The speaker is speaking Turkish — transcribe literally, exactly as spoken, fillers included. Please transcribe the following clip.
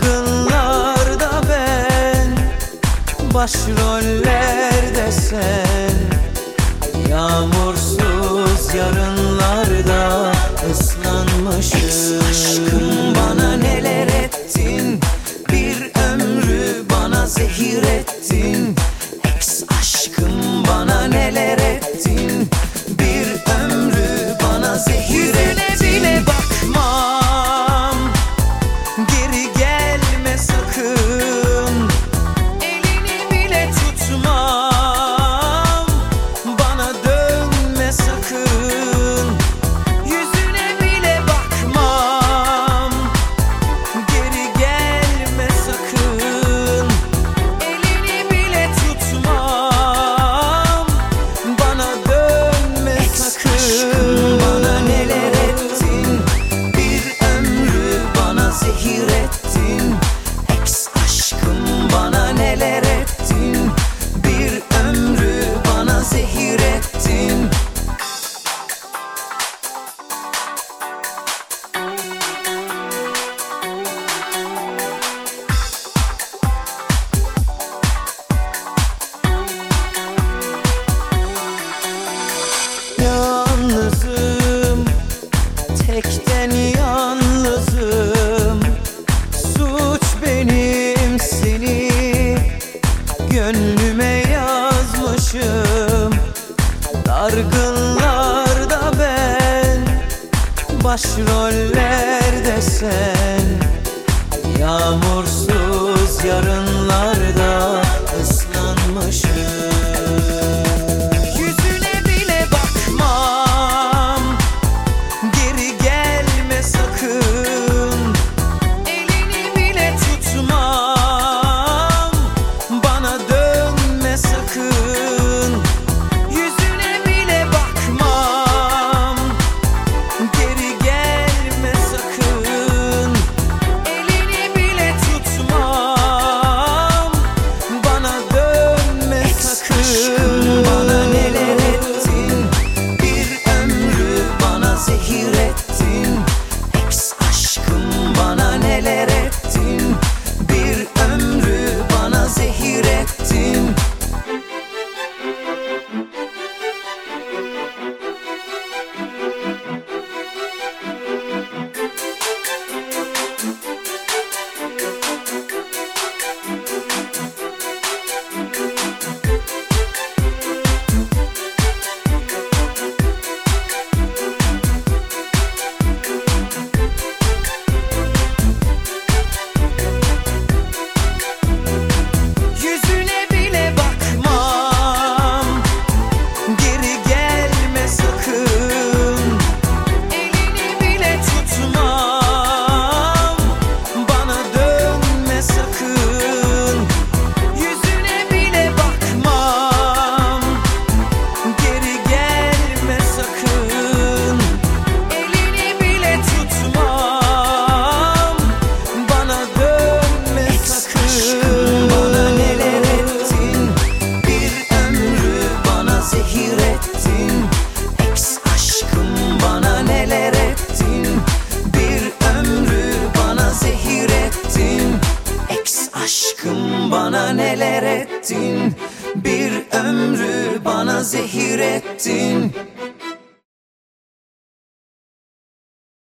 Dargınlarda ben, başrollerde sen. Yağmursuz yarınlarda ıslanmışım. Aşkım bana neler ettin, bir ömrü bana zehir ettin. Ex aşkım bana neler ettin, bir ömrü bana zehir ettin. Bile bakmam, geri gelme sakın. Elini bile tutmam, bana dönme sakın. Yüzüne bile bakmam, geri gelme sakın. Elini bile tutmam, bana dönme sakın. Bana neler ettin, bir ömrü bana zehir ettin. Ex aşkım bana neler ettin, bir ömrü bana zehir ettin. Yalnızım, tekten yalnızım. Suç benim, seni gönlüme yazmışım. Dargınlarda ben, başrollerde sen. Yağmursuz yarınlarda ıslanmışım. Yüzüne bile bakmam, geri gelme sakın. Elini bile tutmam, bana dönme sakın. Yüzüne bile bakmam, geri gelme sakın. Elini bile tutmam, bana dönme sakın. Bana neler ettin, bir ömrü bana zehir ettin. Ex aşkım bana neler ettin, bir ömrü bana zehir ettin. Yüzüne bile bakmam, geri gelme sakın. Elini bile tutmam, bana dönme sakın. Yüzüne bile bakmam, geri gelme sakın. Elini bile tutmam, bana dönme sakın. Bana neler ettin, bir ömrü bana zehir ettin. Ex aşkım bana neler ettin, bir ömrü bana zehir ettin. Ex aşkım bana neler ettin, bir ömrü bana zehir ettin.